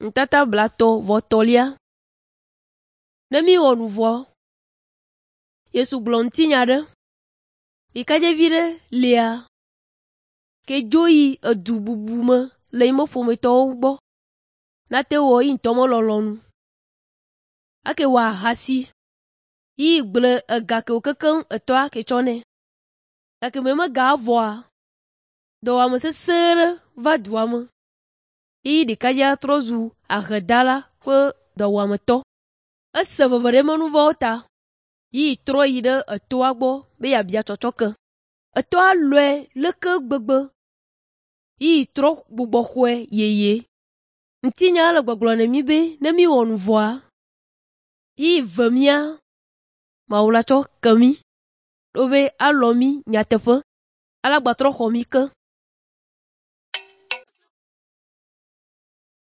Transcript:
Ntata blato votolia. Nemi onuvo. Yesu blontinyade. Ikaje vide lia. Ke joyi edu bubume le imo pometo ugbo. Nate wo intomo lolonu. Ake wa hasi. Yi ble egake okeken etoa ke chone. Ake meme ga voa. Do wa sesere va duame. Yi di kaja trozu ahedala kwe do wa meto. Ese vevere menu vota. Yi tro yi de etoa gbo be ya bia chochoke. Etoa lue leke gbegbe. Yi tro gbogbo kwe yeye. Ntinya le gbogblo mi be nemi wonu voa. Yi vemia. Maula cho kemi. Dobe alomi nyatefe. Ala gbatro homi ke.